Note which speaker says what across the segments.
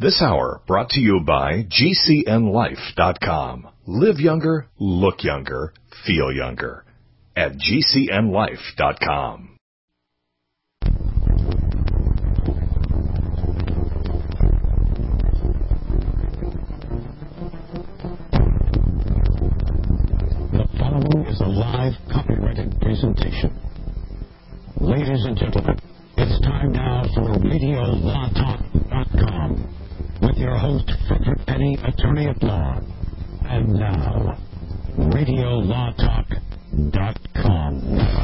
Speaker 1: This hour brought to you by GCNLife.com. Live younger, look younger, feel younger at GCNLife.com.
Speaker 2: The following is a live copyrighted presentation. Ladies and gentlemen, it's time now for RadioLawTalk.com with your host, Frederick Penny, attorney at law. And now, RadioLawTalk.com.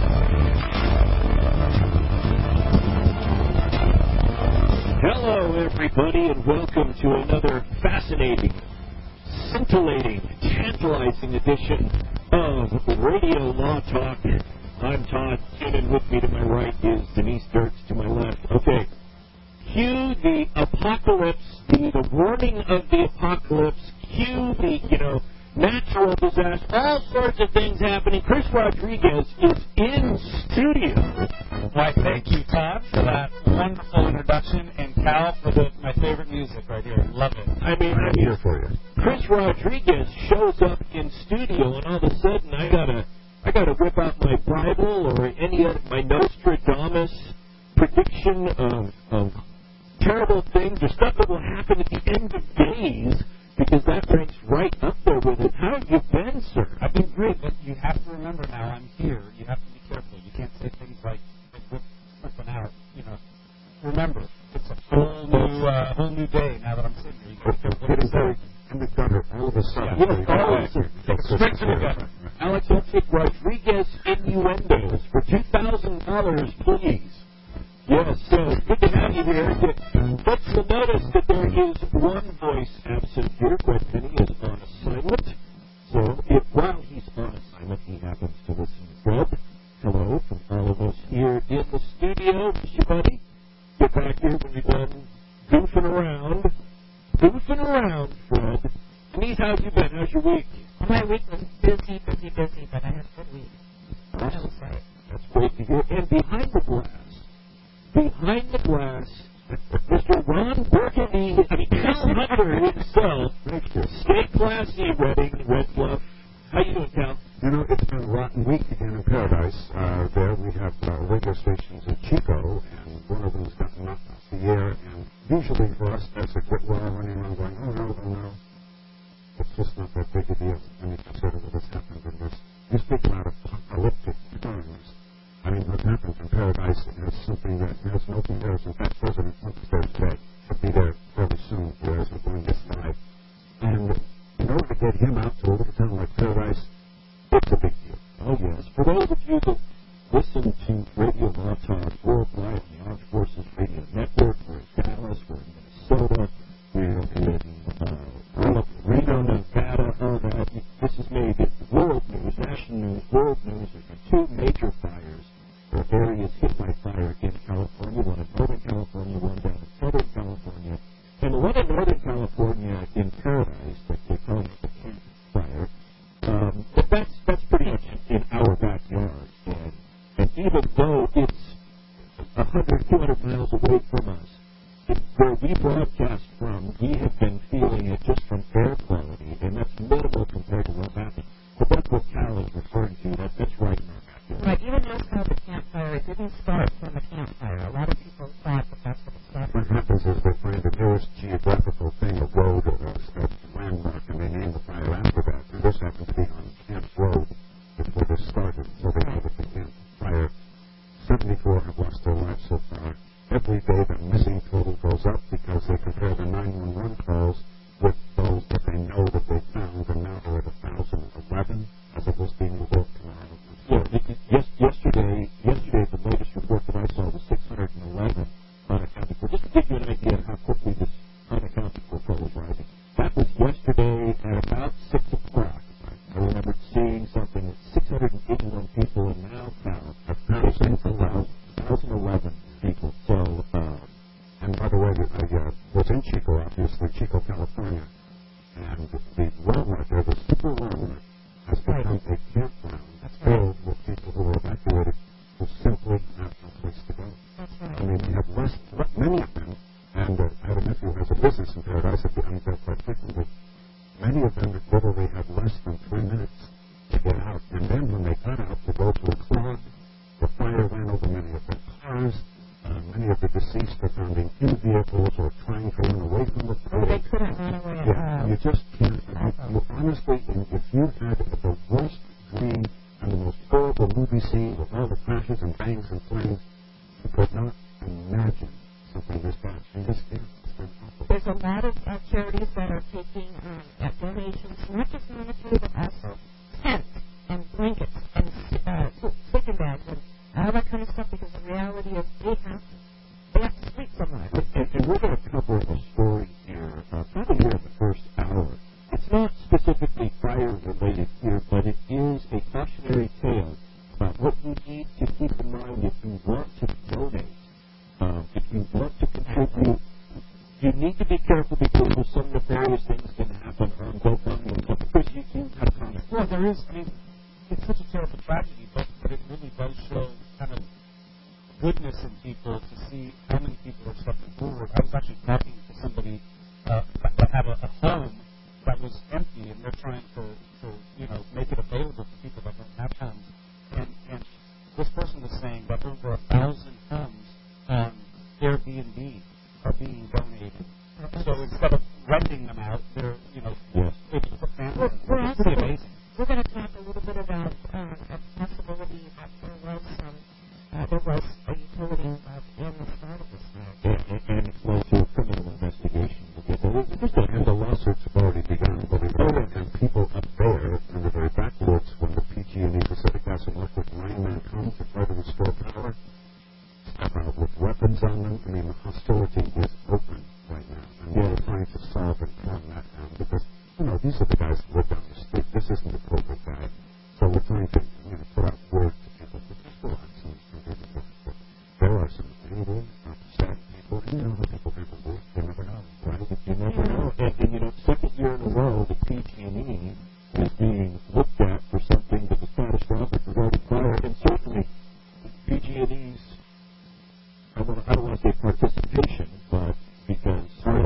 Speaker 3: Hello, everybody, and welcome to another fascinating, scintillating, tantalizing edition of Radio Law Talk. I'm Todd Kinnan. With me to my right is Denise Dirks to my left. Okay. Cue the apocalypse, the warning of the apocalypse. Cue the, natural disaster, all sorts of things happening. Chris Rodriguez is in studio.
Speaker 4: Why, thank you, Todd, for that wonderful introduction, and Cal for my favorite music right here. Love it.
Speaker 3: I mean,
Speaker 2: here for you.
Speaker 3: Chris Rodriguez shows up in studio, and all of a sudden I gotta whip out my Bible or any of my Nostradamus prediction of terrible things or stuff that will happen at the end of days, because that ranks right up there with it. How have you been, sir?
Speaker 4: I've been great, but you have to remember now I'm here. You have to be careful. You can't say things like flipping out. Remember, it's a whole new day now that I'm sitting here. You got to be careful. What is that?
Speaker 2: And we've got it all of a sudden.
Speaker 3: Yes, all of a sudden. Straight to the gutter. Alex, let's take Rodriguez innuendos for $2,000, please. Yes, so good to have you here. But you'll notice that there is one voice absent here. Brett Finney is on assignment. So while he's on assignment, he happens to listen to Fred. Hello from all of us here in the studio. Miss you, buddy. Get back here when you're done goofing around. Goofing around, Fred. Denise, how's you been? How's your week?
Speaker 5: My week was busy, but I had a good week.
Speaker 3: That's great to hear. And behind the glass, Mr. Ron Burgundy, Cal Hunter himself. Stay classy, Redding, Red Bluff. How you doing, Cal?
Speaker 2: It's been a rotten week again in Paradise. There we have radio stations in Chico, and one of them's gotten knocked off the air. And usually for us, that's a quick while running around going, oh no. It's just not that big a deal when you consider what has happened in this. You speak about apocalyptic times. I mean, what happens in Paradise is something that has no comparison. In fact, President Trump is there today. He'll be there fairly soon, whereas we're doing this live. And in order to get him out to a little town like Paradise, it's a big deal.
Speaker 3: Oh, yes. For those of you that listen to Radio Law Talk worldwide, the Armed Forces Radio Network, we're in Dallas, we're in Minnesota, we're in Reno, Nevada, all that. This has made it world news, national news, world news. There's been two major fires, or areas hit by fire in California, one in Northern California, one down in Southern California, and the one in Northern California in Paradise that they're calling the Camp Fire. That's pretty much in our backyard, and even though it's 100, 200 miles away from us, where we broadcast from, we have been feeling it just from air quality, and that's minimal compared to what's happening. But that's what Cal is referring to. That's right in our backyard.
Speaker 5: Right, even though it's called the campfire, it didn't start from a campfire. A lot of people thought that that's what it started.
Speaker 2: What happens is they find the nearest geographical thing, a road or a landmark, and they name the fire after that. And this happened to be on Camp Road before this started, so they called it the Camp Fire. 74 have lost their lives so far. Every day the missing total goes up because they compare the 911 calls with those that they know that they found, and now they're at 1,011 as opposed to being revoked tomorrow.
Speaker 3: Yesterday, the latest report that I saw was 611 unaccounted for. Just to give you an idea of how quickly this unaccounted for total is rising. That was yesterday at about 6 o'clock. I remember seeing something with 681 people and now found 1,011 people. So,
Speaker 2: and by the way, I was in Chico, obviously, Chico, California, and the Walmart there, the Super Walmart, has become a campground filled with people who were evacuated who simply have no place to go.
Speaker 5: That's right.
Speaker 2: I mean, we have many of them And I had a nephew who has a business in Paradise at the Unfair quite frequently. Many of them literally had less than 3 minutes to get out. And then when they got out to go to a club, the fire ran over many of their cars. Many of the deceased are found in vehicles or trying to run away from the fire.
Speaker 5: They couldn't run away at all.
Speaker 2: You just can't. Honestly, if you had the worst dream and the most horrible movie scene with all the crashes and bangs and flames, you could not imagine something this bad. You just can't.
Speaker 5: There's a lot of charities that are taking donations, not just monetary, but also tents and blankets and sleeping bags and all that kind of stuff, because the reality is they have to sleep somewhere.
Speaker 3: And we're going to cover a story here, probably here in the first hour. It's not specifically fire-related here, but it is a cautionary tale about what you need to keep in mind if you want to donate, if you want to contribute. You need to be careful because there's some nefarious things can happen on GoFundMe and stuff. Chris, you had a comment.
Speaker 4: Well, there is. I mean, it's such a terrible tragedy, but it really does show kind of goodness in people to see how many people are stepping forward. I was actually talking to somebody that had a home that was empty, and they're trying to make it available to people that don't have homes. And this person was saying that over 1,000 homes on Airbnb are being donated. So instead of renting them out, they're it's for families. It's pretty amazing.
Speaker 5: We're going to talk a little bit about a possibility that there was a utility involved in the start of this matter.
Speaker 3: And it's led to a criminal investigation.
Speaker 2: And the lawsuits have already begun, believe it or not. And people up there in the very backwoods, when the PG&E Pacific Gas and Electric linemen come to try to restore power, step out with weapons on them. I mean, the hostility is open right now. And we're trying to solve and calm that down because, these are the guys who live down the street. This isn't the COVID guy. So we're trying to, put out word to people. But there's still some people. There are some angry, upset people. You know how people get the word. You never know, right?
Speaker 3: You never know. And second year in a row, the PG&E is being looked at for something that was catastrophic regarding fire. And certainly, PG&E's, I don't want to say participation, but because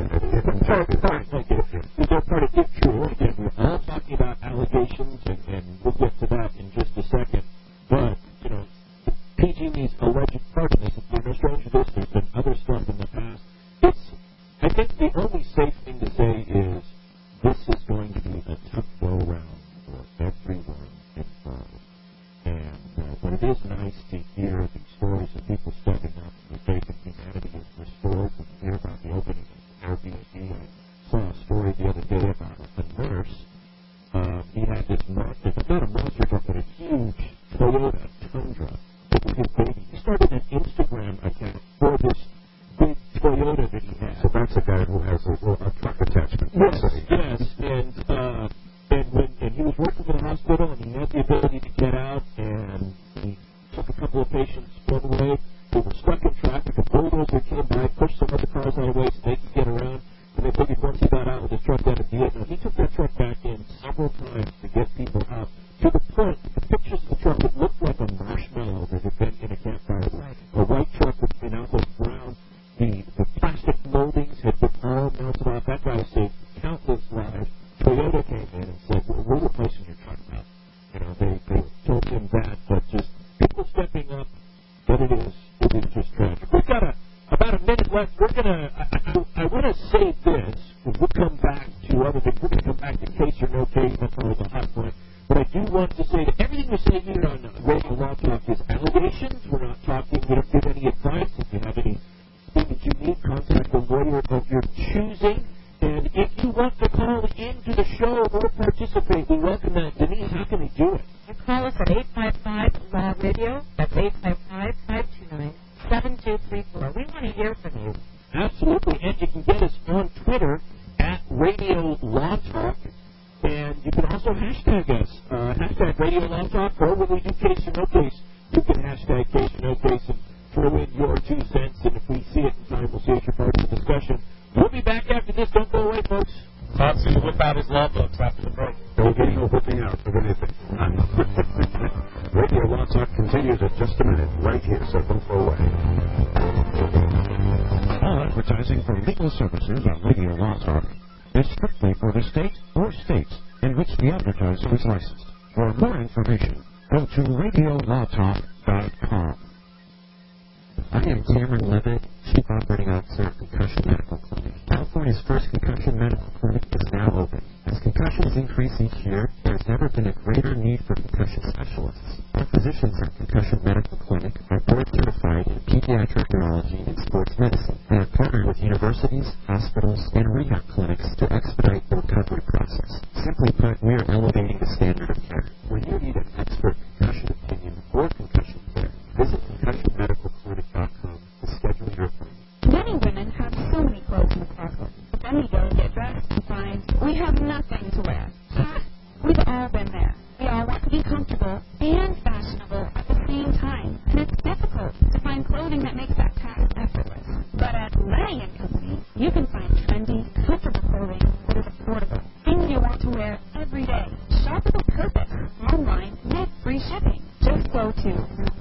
Speaker 3: they're part of it, true. Again, we're all talking about allegations, and we'll get to that in just a second. But, PG&E's alleged part of this, if no stranger to this, there's been other stuff in the past. I think the only safe thing to say is this is going to be a tough go-around for everyone involved. And but it is nice to hear these stories of people stepping up and the faith in humanity is restored. We hear about the opening of Airbnb. I saw a story the other day about a nurse. He had this monster, not a monster truck, but a huge Toyota Tundra with his baby. He started an Instagram account for this big Toyota that he had.
Speaker 2: So that's a guy who has a truck attachment.
Speaker 3: Yes. And he was working for the hospital, and he had the ability to get out, and he took a couple of patients one way. They were stuck in traffic. A bulldozer came by, pushed some other cars out of the way so they could get around. And they figured once he got out with his truck out of Vietnam, he took that truck back in several times to get people out. To the point, the pictures of the truck, it looked like a marshmallow that had been in a campfire. Right. A white truck with an outlook brown. The plastic moldings had been all melted off. That guy saved countless lives. Toyota came in and said, we're replacing your truck now. They told him that, but just people stepping up, but it is just tragic. We've got about a minute left. We're going to, I want to say this, and we'll come back to other things. We're going to come back to case or no case. That's always a hot point. But I do want to say that everything we say here on Radio Law Talk is allegations. We're not talking, we don't give any advice. If you have anything that you need, contact a lawyer of your choosing. And if you want to call into the show or participate, we welcome that. Denise, how can they do it?
Speaker 5: You call us at 855-LAW-RADIO. That's 855-529-7234. We want to hear from you.
Speaker 3: Absolutely. And you can get us on Twitter at Radio Law Talk. And you can also hashtag us. Hashtag Radio Law Talk. Or when we do case or no case, you can hashtag case or no case and throw in your 2 cents. And if we see it in time, we'll see it as part of the discussion. We'll be back after this. Don't go away, folks.
Speaker 4: Todd's going to whip out his law books after the break.
Speaker 2: Don't get no whipping out of anything. Radio Law Talk continues in just a minute, right here, so don't go away.
Speaker 6: All advertising from
Speaker 2: legal services on Radio Law Talk is strictly for the state or states in which the advertiser is licensed. For more information, go to radiolawtalk.com. I am Cameron Levitt, Chief Operating Officer at Concussion Medical Clinic. California's first concussion medical clinic is now open. As concussions increase each year, there has never been a greater need for concussion specialists. Our physicians at Concussion Medical Clinic are board certified in pediatric neurology and sports medicine and have partnered with universities, hospitals, and rehab clinics to expedite the recovery process. Simply put, we are elevating the standard of care. When you need an expert concussion opinion or concussion care, visit concussionmedicalclinic.com to schedule your appointment.
Speaker 5: Many women have so many clothes in the closet, but then we go to get dressed and find we have nothing to wear. We've all been there. We all want to be comfortable and fashionable at the same time, and it's difficult to find clothing that makes that task effortless. But at Lenny & Company, you can find trendy, comfortable clothing that is affordable, things you want to wear every day. Shop with a purpose, online, with free shipping. Just go to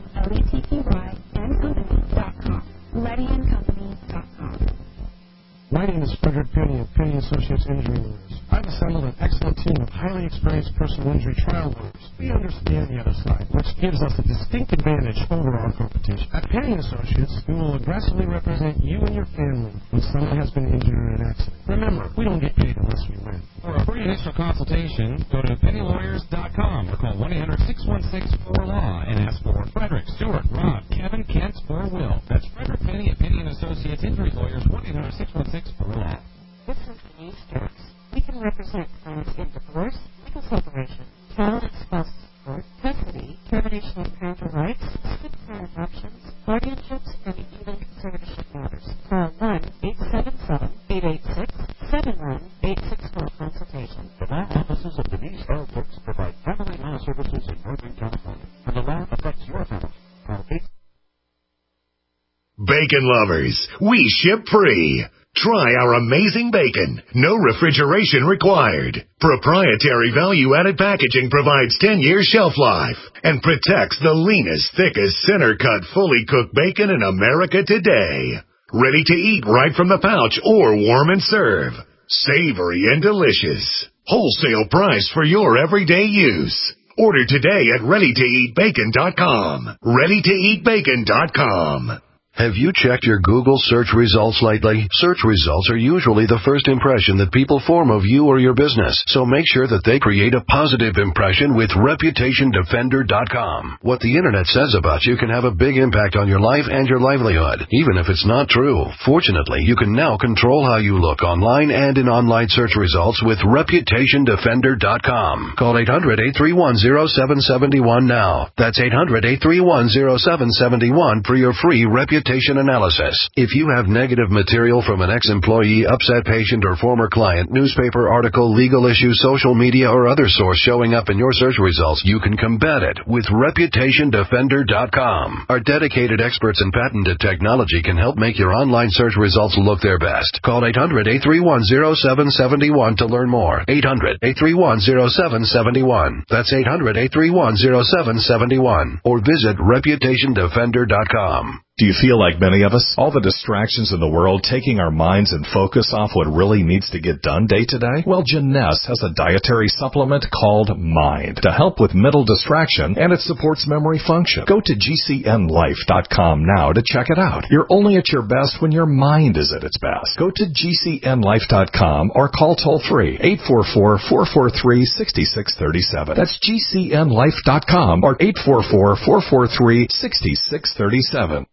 Speaker 5: LETTYandcompany.com. LettyandCompany.com.
Speaker 2: My name is Frederick Penny of Penny Associates Injury Lawyers. I've assembled an excellent team of highly experienced personal injury trial lawyers. We understand the other side, which gives us a distinct advantage over our competition. At Penny Associates, we will aggressively represent you and your family when someone has been injured in an accident. Remember, we don't get paid unless we win.
Speaker 6: For a free initial consultation, go to pennylawyers.com or call 1-800-616-4LAW and ask for Frederick, Stuart, Rob, Kevin, Kent, or Will. That's Frederick Penny at Penny & Associates Injury Lawyers, 1-800-616-4LAW.
Speaker 5: This is Denise Starks. We can represent clients in divorce, legal separation, child and spousal support, custody, termination of parental rights, step parent adoptions, guardianships, and even conservatorship matters. Call 1-877-886-7186 for a consultation.
Speaker 2: The law offices of Denise L. Brooks provide family law services in Northern California. When the law affects your family, call 8.
Speaker 1: Bacon lovers, we ship free. Try our amazing bacon. No refrigeration required. Proprietary value-added packaging provides 10-year shelf life and protects the leanest, thickest, center-cut, fully cooked bacon in America today. Ready to eat right from the pouch or warm and serve. Savory and delicious. Wholesale price for your everyday use. Order today at ReadyToEatBacon.com. ReadyToEatBacon.com.
Speaker 7: Have you checked your Google search results lately? Search results are usually the first impression that people form of you or your business, so make sure that they create a positive impression with ReputationDefender.com. What the Internet says about you can have a big impact on your life and your livelihood, even if it's not true. Fortunately, you can now control how you look online and in online search results with ReputationDefender.com. Call 800-831-0771 now. That's 800-831-0771 for your free reputation analysis. If you have negative material from an ex-employee, upset patient, or former client, newspaper article, legal issue, social media, or other source showing up in your search results, you can combat it with ReputationDefender.com. Our dedicated experts in patented technology can help make your online search results look their best. Call 800-831-0771 to learn more. 800-831-0771. That's 800-831-0771. Or visit ReputationDefender.com.
Speaker 1: Do you feel like many of us? All the distractions in the world taking our minds and focus off what really needs to get done day to day? Well, Jeunesse has a dietary supplement called Mind to help with mental distraction, and it supports memory function. Go to GCNLife.com now to check it out. You're only at your best when your mind is at its best. Go to GCNLife.com or call toll-free 844-443-6637. That's GCNLife.com or 844-443-6637.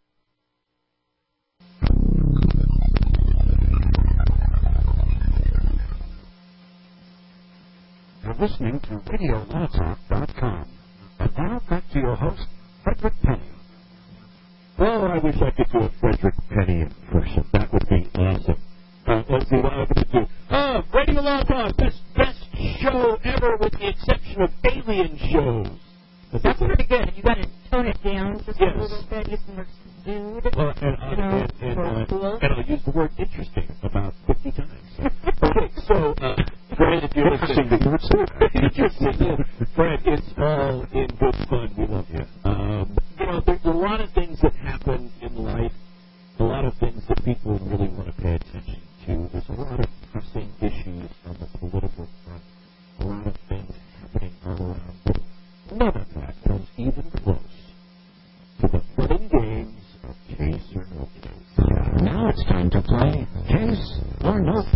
Speaker 2: You're listening to RadioLawTalk.com. And now back to your host, Frederick Penny. Well, I wish I could do a Frederick Penny impression. That would be awesome. Let's see what I'm going to do. Radio Law Talk, best show ever with the exception of alien shows.
Speaker 5: That's pretty good. You got to tone it down just a little bit. Use the word dude.
Speaker 2: Well, and I'll use the word interesting about 50 times. Okay, so, Fred, if you're listening, Fred, it's all in good fun. We love you. There's a lot of things that happen in life, a lot of things that people really want to pay attention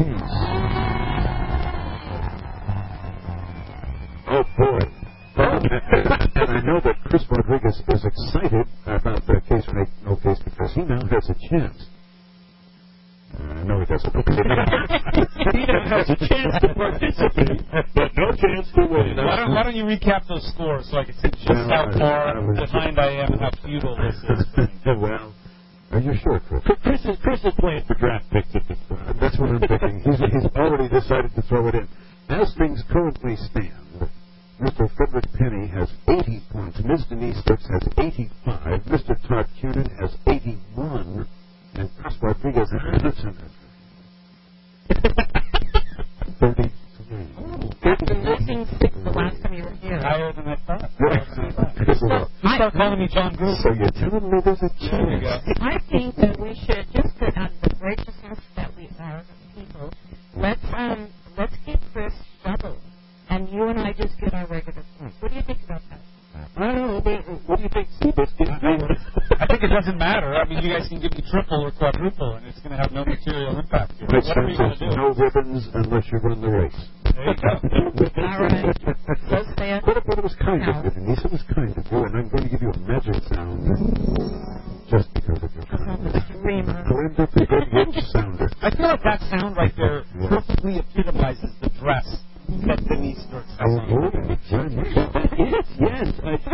Speaker 2: case. Oh, boy. And I know that Chris Rodriguez is excited about the case or no case because he now has a chance. No, he doesn't. He now has a chance to participate, but no chance to win.
Speaker 4: Why don't you recap those scores so I can see just how far behind I am and how futile this is?
Speaker 2: Well, are you sure, Chris? Chris is playing for draft picks at this point. That's what I'm thinking. He's already decided to throw it in. As things currently stand, Mr. Frederick Penny has 80 points. Ms. Denise Dix has 85. Mr. Todd Cunin has 81. And Chris Rodriguez has 33.
Speaker 5: You've been missing 6 the last time you were here.
Speaker 4: Higher than I thought.
Speaker 2: You
Speaker 4: start calling me John Gruber.
Speaker 2: So you're telling me there's a chance.
Speaker 5: I think that we should, just for the graciousness that we are as people, let's give Chris double. And you and I just get our regular points. What do you think about that?
Speaker 2: I don't know. What do you think, Seabiscuit?
Speaker 4: I think it doesn't matter. I mean, you guys can give me triple or quadruple, and it's going to have no material impact here.
Speaker 2: Which
Speaker 4: What are we going to do?
Speaker 2: No ribbons unless you run the race.
Speaker 4: There you go.
Speaker 5: All right. So say it.
Speaker 2: But it was kind of you, Denise. It was kind of you, and I'm going to give you a magic sound just because of your kindness. Glenda the Good Witch Sounder.
Speaker 4: I feel like that sound right there perfectly epitomizes the dress that Denise Dirks has on.
Speaker 2: Yes.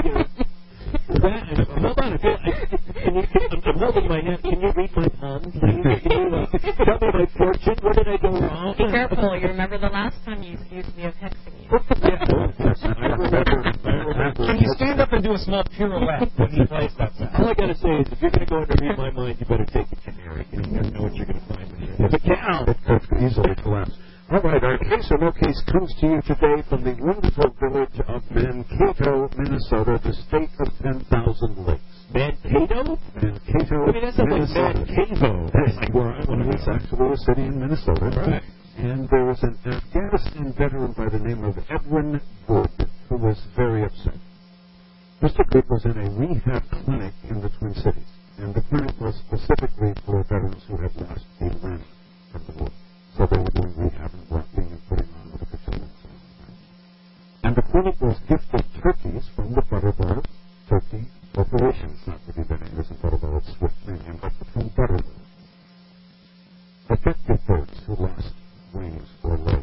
Speaker 2: Hold on. I'm holding my hand. Can you read my palm, please? Tell me my fortune. Where did I go wrong?
Speaker 5: Be careful. You remember the last time you accused me of hexing you.
Speaker 2: Yes, I remember.
Speaker 4: Can you stand up and do a small pirouette when he plays that sound?
Speaker 3: All I got to say is, if you're going to go in and read my mind, you better take it generic. You don't know what you're going to find in here.
Speaker 2: If it could easily collapse. All right, our case or no case comes to you today from the wonderful village of Mankato, Minnesota, the state of 10,000 lakes.
Speaker 3: Mankato?
Speaker 2: Mankato,
Speaker 3: I mean, that sounds
Speaker 2: Minnesota.
Speaker 3: like Mankato.
Speaker 2: That's where I want to. It's actually a city in Minnesota.
Speaker 3: Right.
Speaker 2: And there was an Afghanistan veteran by the name of Edwin Wood who was very upset. Mr. Good was in a rehab clinic in the Twin Cities, and the clinic was specifically for veterans who had lost a limb from the war. So they were doing rehab and walking and putting on with the children. And the clinic was gifted turkeys from the Butterball Turkey Corporation. It's not really their name isn't Butterball, it's Swift Premium, but from Butterball. Affected birds who lost wings or legs.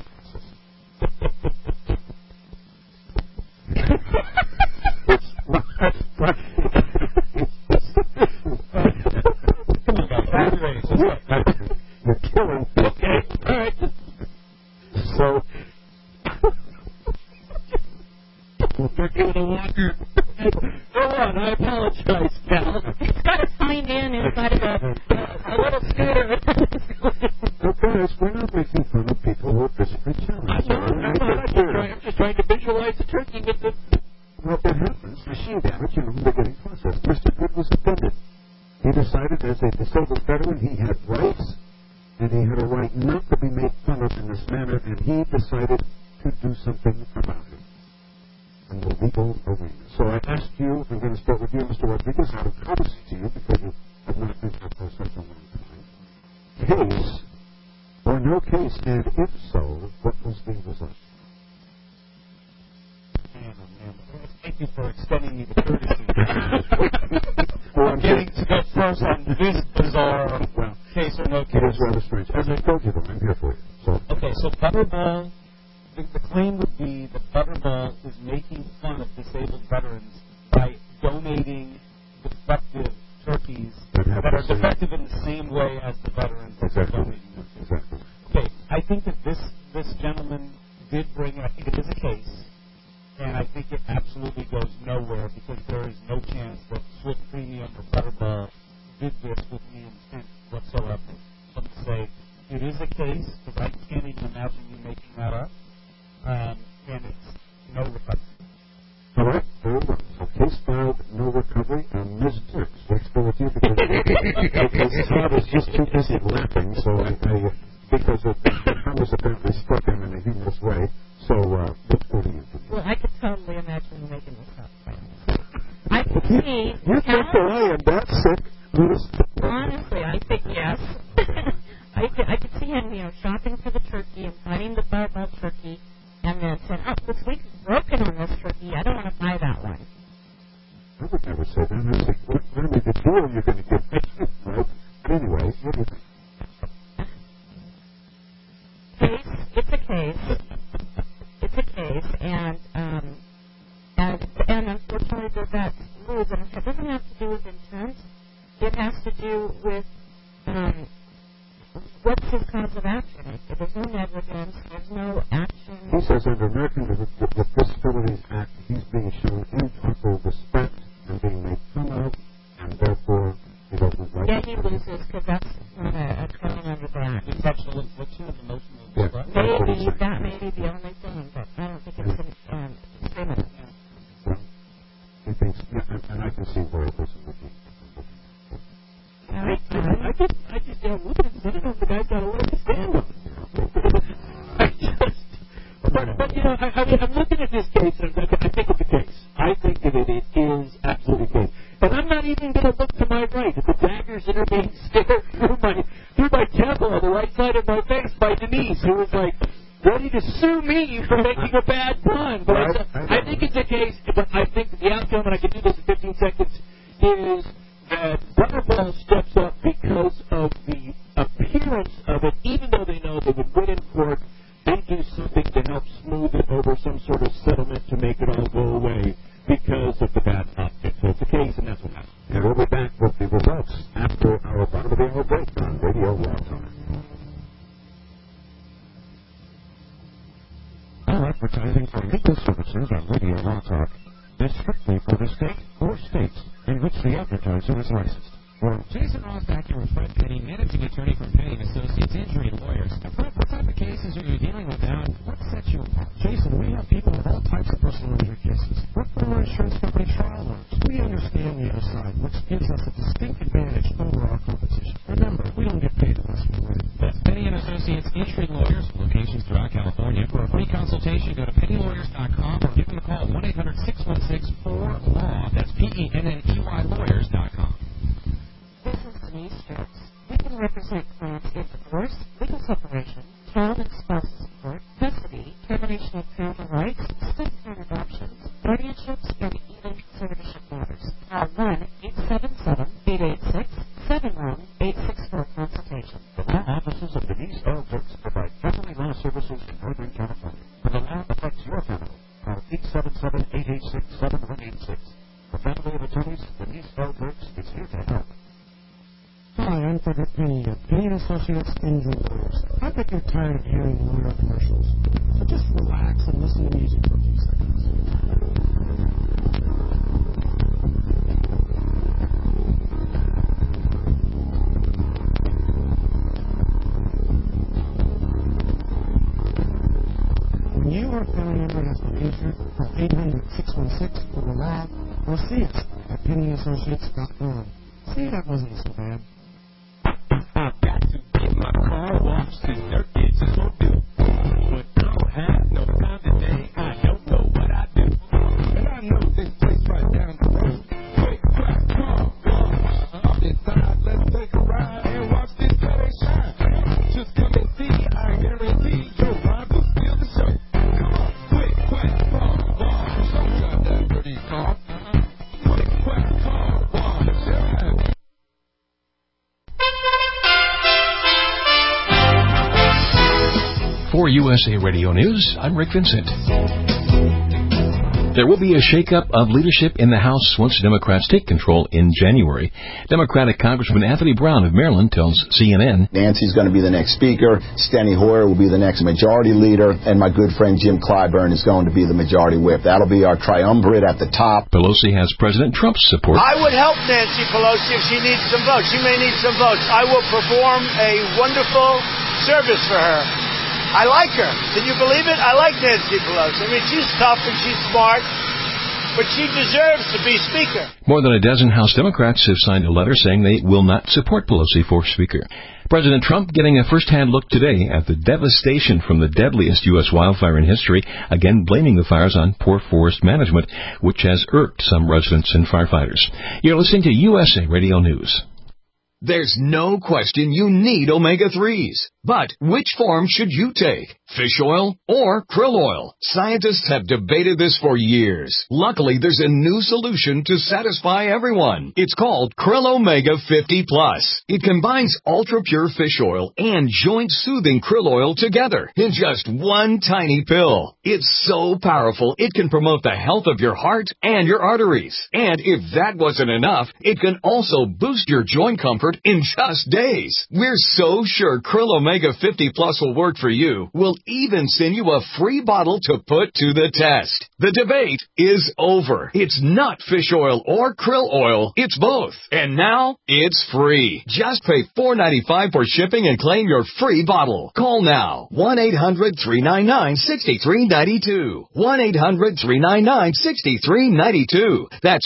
Speaker 2: You're killing me. Okay. All right. So, we'll pick you in a walker. Go on, I apologize, pal.
Speaker 5: It's got to sign in inside of a little scooter.
Speaker 2: So, guys, we're not making fun of people who are physically challenged.
Speaker 3: I'm just trying to visualize the turkey with the...
Speaker 2: Well, that happens. Machine damage, they're getting processed. Mr. Good was offended. He decided as a disabled veteran he had rights, and he had a right not to be made fun of in this manner, and he decided to do something about it in the legal arena. So I asked you, I'm going to start with you, Mr. Rodriguez, out of courtesy to you, because you have not been here for such a long time. Case or no case, and if so, what was the result?
Speaker 4: Thank you for extending me the courtesy. I'm getting to go first on this bizarre case or no case.
Speaker 2: It is rather strange. As I told you, though, I'm here for you. So.
Speaker 4: Okay, so Butterball, the claim would be that Butterball is making fun of disabled veterans by donating defective turkeys that are defective in the same way as the veterans that are donating them.
Speaker 2: Exactly.
Speaker 4: Okay, I think that this gentleman did bring, I think it is a case, and I think it absolutely goes nowhere because there is no chance that Swift Premium or Butterball did this with me intent whatsoever. Let me say, it is a case, because I can't even imagine you making that up, and it's no recovery.
Speaker 2: All right, very well. So case filed, no recovery. Ms. Dirks, let's go with you because Todd is just too busy laughing, so because the premise apparently struck him in a humorous way. So let's go to you.
Speaker 5: Well, I could totally imagine you making this up. I could see.
Speaker 2: You think that I am that sick?
Speaker 5: Honestly, I think yes. I could see him, shop shopping for the turkey and finding the barbell turkey and then said, oh, this week is broken on this turkey. I don't want to buy that one.
Speaker 2: I would never say that. I say, what are the deal you're going to get next week, right? But anyway,
Speaker 5: it's a case. It's a case, and unfortunately, does that lose? And it doesn't have to do with intent. It has to do with what's his cause of action. If there's no negligence, there's no action.
Speaker 2: He says under American with Disabilities Act, he's being shown improper respect and being made fun of, and therefore he doesn't like it.
Speaker 5: Yeah, he loses because that's not a claim under that.
Speaker 4: It's actual infliction of emotional distress.
Speaker 5: Maybe that may be the only thing, but I don't think it's criminal.
Speaker 2: Well, he thinks, and I can see where this is looking.
Speaker 3: I just don't look at it. I don't know if the guy's got a leg to stand on. But you know, I mean, I'm looking at this case, and I think it's a case. I think that it is absolutely a case. And I'm not even going to look to my right at the daggers that are being stared through my temple on the right side of my face by Denise, who was like ready to sue me for making a bad pun. But I think it's a case. But I think the outcome, and I can do this in 15 seconds, is that Butterball steps up because of the appearance of it, even though they know they would win in court. They do something to help smooth it over, some sort of settlement to make it all go away because of the bad optics. So it's a case, and that's what happened.
Speaker 2: And we'll be back with the results after our bottom of the hour break on Radio Law Talk.
Speaker 8: All advertising for legal services on Radio Law Talk is strictly for the state or states in which the advertiser is licensed.
Speaker 6: Jason Ross, Dr. Fred Penny, managing attorney for Penny & Associates Injury Lawyers. Fred, what type of cases are you dealing with now, and what sets you apart?
Speaker 8: Jason, we have people with all types of personal injury cases. We're former insurance company trial lawyers. We understand the other side, which gives us a distinct advantage over our competition. Remember, we don't get paid unless we win.
Speaker 6: That's Penny & Associates Injury Lawyers, locations throughout California. For a free consultation, go to pennylawyers.com or give them a call, 1-800-616-4LAW. That's PENNEY lawyers.com.
Speaker 5: This is Denise Jones. We can represent clients in divorce, legal separation, child and spousal support, custody, termination of parental rights, step-parent adoptions, guardianships, and even conservatorship matters. Call 1-877-886-7186 for a consultation.
Speaker 8: The law offices of Denise L. Dirks provide family law services in Northern California. When the law affects your family, call 877-886-7186. The family of attorneys, Denise L. Dirks is here to help. Hi, I'm Frederick Penny of Penny & Associates Injury Lawyers. I bet you're tired of hearing lawyer commercials, so just relax and listen to music for a few seconds. When you or a family member has been injured, call 800-616-4LAW or see us at PennyAssociates.com. See, that wasn't so bad.
Speaker 9: I've got to get my car washed since dirt is just so do. When I don't have no time today, I don't know what I do. And I know this place right down the road. Quick, clap, car wash. Up inside, let's take a ride and watch this car shine. Just come and see, I guarantee your ride will steal the show. Come on, quick, clap, car wash. Don't drive that dirty car. Quick, clap, car wash. Yeah.
Speaker 10: For USA Radio News, I'm Rick Vincent. There will be a shakeup of leadership in the House once Democrats take control in January. Democratic Congressman Anthony Brown of Maryland tells CNN,
Speaker 11: Nancy's going to be the next speaker, Steny Hoyer will be the next majority leader, and my good friend Jim Clyburn is going to be the majority whip. That'll be our triumvirate at the top.
Speaker 10: Pelosi has President Trump's support.
Speaker 12: I would help Nancy Pelosi if she needs some votes. She may need some votes. I will perform a wonderful service for her. I like her. Can you believe it? I like Nancy Pelosi. I mean, she's tough and she's smart, but she deserves to be Speaker.
Speaker 10: More than a dozen House Democrats have signed a letter saying they will not support Pelosi for Speaker. President Trump getting a first-hand look today at the devastation from the deadliest U.S. wildfire in history, again blaming the fires on poor forest management, which has irked some residents and firefighters. You're listening to USA Radio News.
Speaker 13: There's no question you need omega-3s. But which form should you take? Fish oil or krill oil? Scientists have debated this for years. Luckily, there's a new solution to satisfy everyone. It's called Krill Omega 50 Plus. It combines ultra-pure fish oil and joint-soothing krill oil together in just one tiny pill. It's so powerful, it can promote the health of your heart and your arteries. And if that wasn't enough, it can also boost your joint comfort in just days. We're so sure Krill Omega 50 Plus will work for you. We'll even send you a free bottle to put to the test. The debate is over. It's not fish oil or krill oil. It's both. And now, it's free. Just pay $4.95 for shipping and claim your free bottle. Call now. 1-800-399-6392. 1-800-399-6392. That's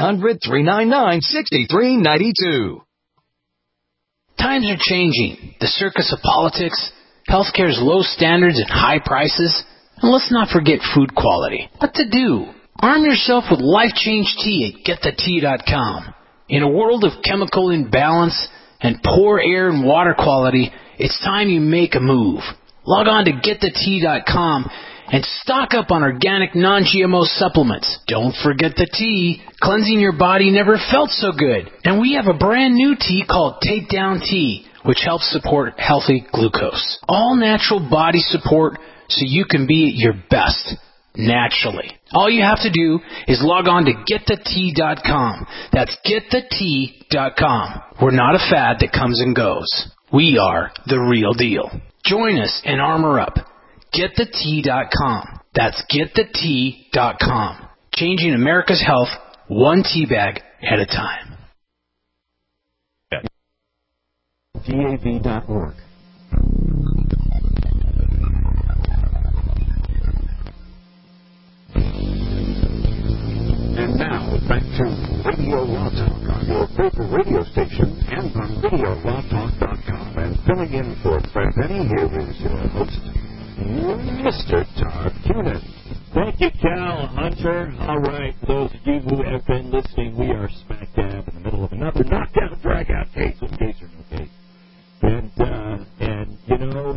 Speaker 13: 1-800-399-6392.
Speaker 14: Times are changing. The circus of politics, healthcare's low standards and high prices, and let's not forget food quality. What to do? Arm yourself with Life Change Tea at GetTheTea.com. In a world of chemical imbalance and poor air and water quality, it's time you make a move. Log on to GetTheTea.com and stock up on organic non-GMO supplements. Don't forget the tea. Cleansing your body never felt so good. And we have a brand new tea called Takedown Tea, which helps support healthy glucose. All natural body support so you can be at your best naturally. All you have to do is log on to GetTheTea.com. That's GetTheTea.com. We're not a fad that comes and goes. We are the real deal. Join us and armor up. GetTheTea.com. That's GetTheTea.com. Changing America's health one tea bag at a time.
Speaker 2: GAV.org. And now, back to Radio Law Talk on your favorite radio station and on RadioLawTalk.com. And filling in for Fred Penny, here is your host, Mr. Todd Cunin.
Speaker 3: Thank you, Cal Hunter. All right, for those of you who have been listening, we are smack dab in the middle of another knockdown, drag-out case, with case or no case. And you know,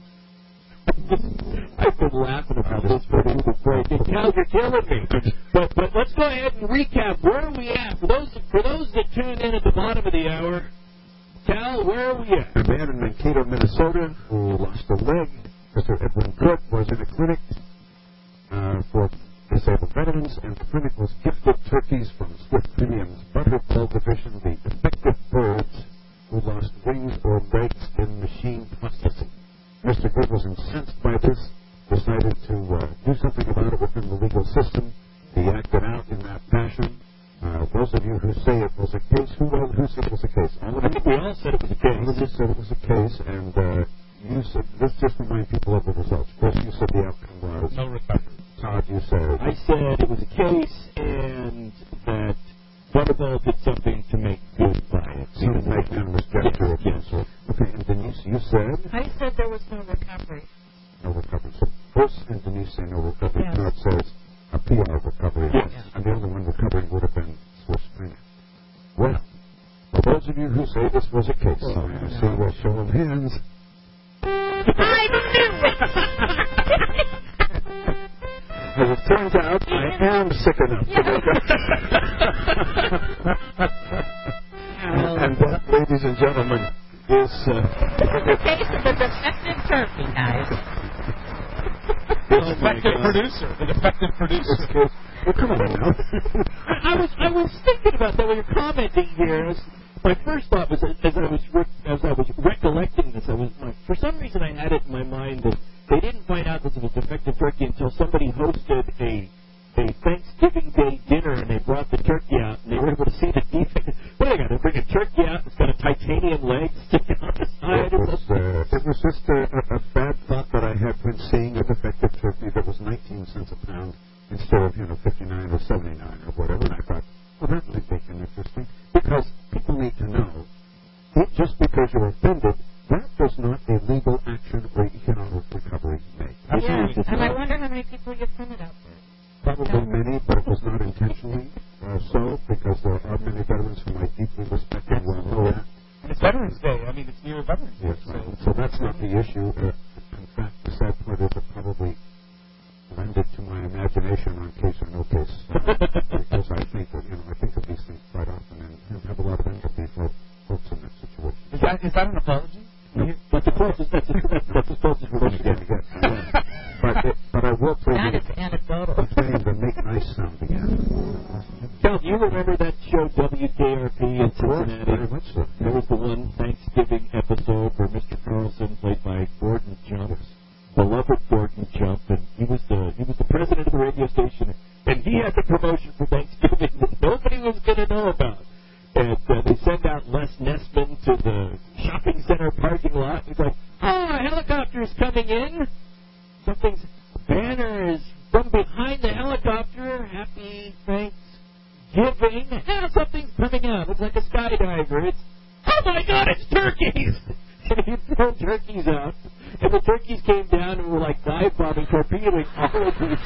Speaker 3: I've been laughing about this for a break. And Cal, you're killing me. But let's go ahead and recap. Where are we at? For those that tuned in at the bottom of the hour, Cal, where are we at?
Speaker 2: A man in Mankato, Minnesota, who lost a leg. Mr. Edwin Cook was in a clinic for disabled veterans, and the clinic was gifted turkeys from Swift Premium's Butter Pill division, the defective birds who lost wings or legs in machine processing. Mr. Good was incensed by this, decided to do something about it within the legal system. He acted out in that fashion. Those of you who say it was a case, who said it was a case?
Speaker 3: I think we all said it was a case.
Speaker 2: All of you said it was a case, and you said, let's just remind people of the results. Chris, you said the outcome was
Speaker 3: no recovery.
Speaker 2: Todd, you said
Speaker 3: I said it was a case, and that Butterball did something to make good by it.
Speaker 2: Some magnanimous gesture.
Speaker 3: Yes.
Speaker 2: Okay, and Denise, you said?
Speaker 5: I said there was no recovery.
Speaker 2: No recovery. So Chris and Denise say no recovery.
Speaker 5: Yes.
Speaker 2: Todd says a PR recovery.
Speaker 3: Yes.
Speaker 2: And the only one recovering would have been Swiss Premium. Well, for those of you who say this was a case, I see a show of hands.
Speaker 5: I knew it!
Speaker 2: As it turns out, I am sick enough to wake up. And that, ladies and gentlemen, is...
Speaker 5: the case of the defective turkey, guys.
Speaker 3: The defective producer.
Speaker 2: Well, come on now.
Speaker 3: I was thinking about that when you're commenting here. My first thought was, as I was recollecting this, for some reason I had it in my mind that they didn't find out this was defective turkey until somebody hosted a Thanksgiving Day dinner and they brought the turkey out and they were able to see the defect. What do they got? They bring a turkey out that's got a titanium leg sticking on the side.
Speaker 2: It was just a bad thought that I had when seeing a defective turkey that was 19 cents a pound instead of 59 or 79 or whatever. And I thought, well, that might make it interesting because people need to know just because you're offended, that was not a legal action or economic recovery made.
Speaker 5: Yes, and I wonder how many people you offended out there.
Speaker 2: Probably many, but it was not intentionally so, because there are many veterans whom I deeply respect and well know that.
Speaker 4: I mean, it's near Veterans Day.
Speaker 2: Yes, right. So that's not the issue. In fact, the sad part is it probably lend it to my imagination on case or no case. Because I think that, I think of these things quite often and have a lot of empathy for folks in that situation.
Speaker 4: Is that an apology?
Speaker 2: No, that's the closest. That's as close as we're going to get. But I will play
Speaker 5: that is anecdotal.
Speaker 2: Playing the Make Nice sound again.
Speaker 3: Cal, do you remember that show WKRP in Cincinnati?
Speaker 2: Very much so.
Speaker 3: There was the one Thanksgiving episode where Mr. Carlson, played by Gordon Jump, beloved Gordon Jump, and he was the president of the radio station, and he had the promotion for Thanksgiving that nobody was going to know about. And they send out Les Nessman to the shopping center parking lot. He's like, a helicopter's coming in. Something's banner is from behind the helicopter. Happy Thanksgiving. Something's coming out. It's like a skydiver. It's, oh my God, it's turkeys. And he threw turkeys out. And the turkeys came down and were like dive bombing, torpedoing all of these.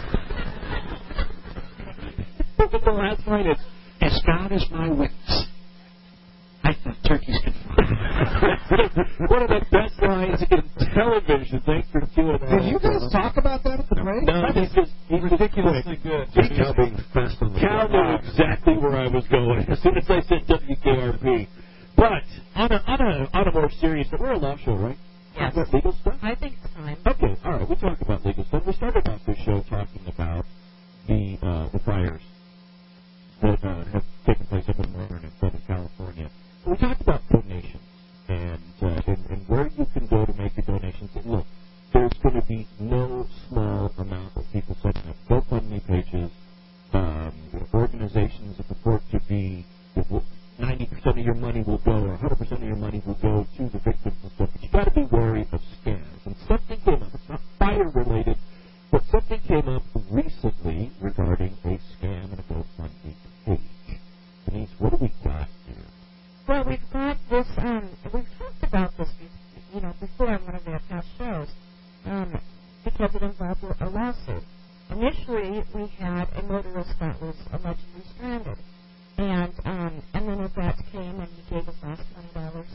Speaker 3: But the last line is, as God is my witness, I thought turkeys could fly. One of the best lines in television. Thanks for doing that.
Speaker 4: Did you guys talk about that at the break?
Speaker 3: No, he's
Speaker 4: ridiculously good.
Speaker 2: Cal being fast on the
Speaker 3: Cal knew exactly where I was going as soon as I said WKRP. But on a more serious note, we're a law show, right?
Speaker 5: Yes.
Speaker 3: Is that legal stuff?
Speaker 5: I think it's time.
Speaker 3: Okay, all right. We talk about legal stuff. We started off this show talking about the fires that have taken place up in northern and southern California. We talked about donations and where you can go to make your donations. And look, there's going to be no small amount of people setting up GoFundMe pages, organizations that purport to be 90% of your money will go, or 100% of your money will go to the victims and stuff. But you got to be wary of scams. And something came up. It's not fire related, but something came up recently regarding a scam and a GoFundMe page. Denise, what do we got here?
Speaker 5: Well, we've got this, we've talked about this, before in one of our past shows, because it involved a lawsuit. Initially, we had a motorist that was allegedly stranded, and then a vet came and he gave his last $20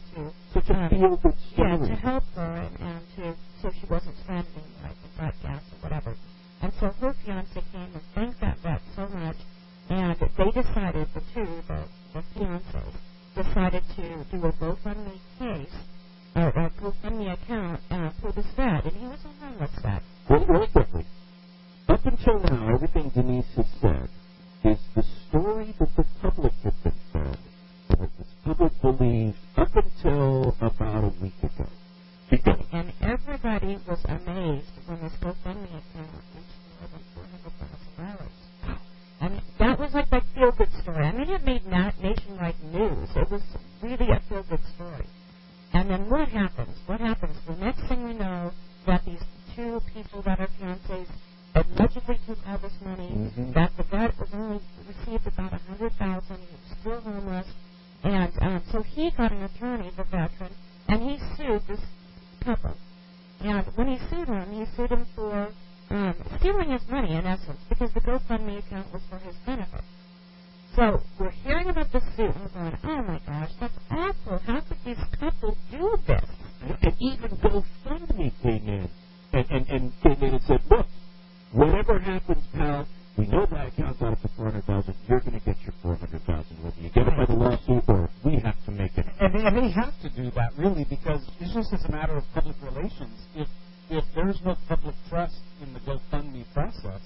Speaker 5: to help her and so she wasn't stranded anymore, I got gas or whatever. And so her fiance came and thanked that vet so much, and they decided, the fiancés, decided to do a GoFundMe case, or a GoFundMe account for this vet, and he was a homeless vet.
Speaker 3: Really quickly, up until now, everything Denise has said is the story that the public has been fed, that the public believed up until about a week ago.
Speaker 5: And everybody was amazed when this GoFundMe account reached more than $400,000. And that was like that feel-good story. I mean, it made nationwide news. It was really a feel-good story. And then what happens? The next thing we know, that these two people that are fiancés allegedly took all this money, that the vet was only received about $100,000, he was still homeless, and so he got an attorney, the veteran, and he sued this couple. And when he sued him for stealing his money, in essence, because the GoFundMe account was for his benefit. So we're hearing about this suit, and we're going, oh my gosh, that's awful. How could these couples do this?
Speaker 3: And even GoFundMe came in and came in and said, look, whatever happens, pal, we know that account's out for $400,000. You're going to get your $400,000, whether you get it by the lawsuit or we have to make it.
Speaker 4: And they have to do that, really, because it's just as a matter of public relations. If there's no public trust in the GoFundMe process,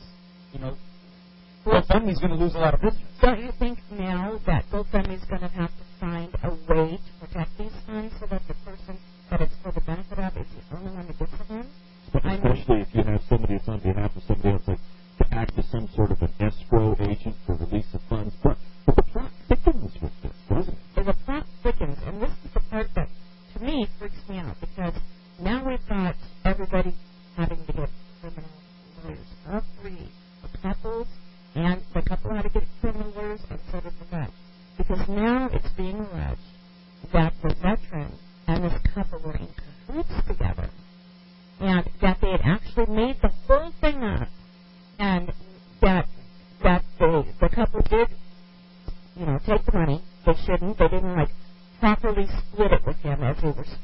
Speaker 4: GoFundMe's going to lose a lot of business.
Speaker 5: Don't you think now that GoFundMe's going to have to find a way to protect these funds so that the person that it's for the benefit of is the only one that gets the funds?
Speaker 3: Especially if you have somebody that's on behalf of somebody else, like to act as some sort of an escrow agent for release of funds. But the plot thickens with this, doesn't it?
Speaker 5: The plot thickens, and this is the part that, to me, freaks me out, because now we've got everybody having to get criminal lawyers. All three, the couples, and the couple had to get criminal lawyers, and so did the vet. Because now it's being alleged that the veteran and this couple were in cahoots together, and that they had actually made the whole thing up, and that the couple did, take the money. They shouldn't. They didn't, properly split it with him as they were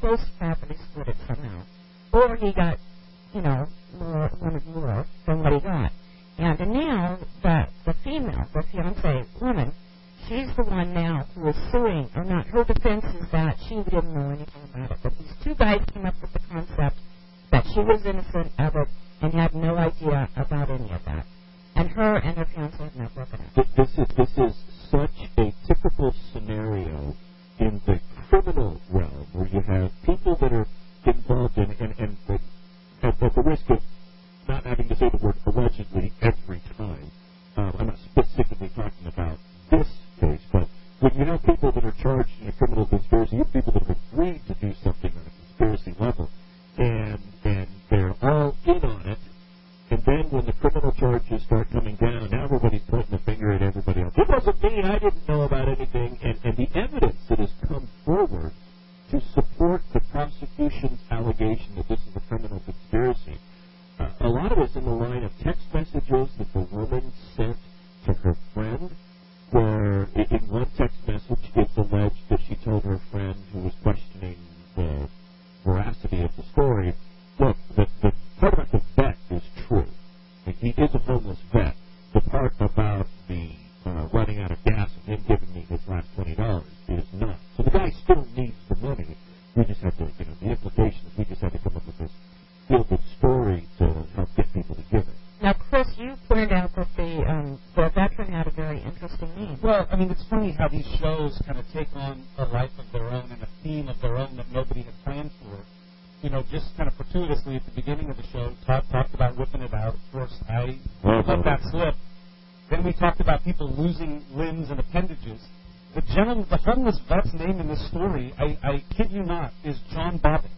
Speaker 5: wanted more than what he got. And now the female, the fiancée woman, she's the one now who is suing, or not. Her defense is that she didn't know anything about it. But these two guys came up with the concept that she was innocent of it and had no idea about any of that. And her and her fiancé have not broken up.
Speaker 3: This is such a typical scenario in the criminal realm where you have people that are involved in, and at the risk of not having to say the word allegedly every time, I'm not specifically talking about this case, but when you have people that are charged in a criminal conspiracy, you have people that have agreed to do something on a conspiracy level, and they're all in on it, and then when the criminal charges start coming down, now everybody's pointing the finger at everybody else. It wasn't me, I didn't know about anything, and the evidence that has come forward to support the prosecution's allegation that this is a criminal conspiracy, a lot of it's in the line of text messages that the woman sent to her friend, where in one text message it's alleged that she told her friend who was questioning the veracity of the story, look, the part about the vet is true. He is a homeless vet. The part about the running out of gas and him giving me his last $20 is not. So the guy still needs the money. We just have to, the implications, we just have to come up with this feel-good story to help get people to give it.
Speaker 5: Now, Chris, you pointed out that the veteran had a very interesting name.
Speaker 4: Well, I mean, it's funny how these shows kind of take on a life of their own and a theme of their own that nobody had planned for. Just kind of fortuitously at the beginning of the show, Todd talked about whipping it out. Of course, I let that slip. Then we talked about people losing limbs and appendages. The homeless vet's name in this story, I kid you not, is John Bobbitt.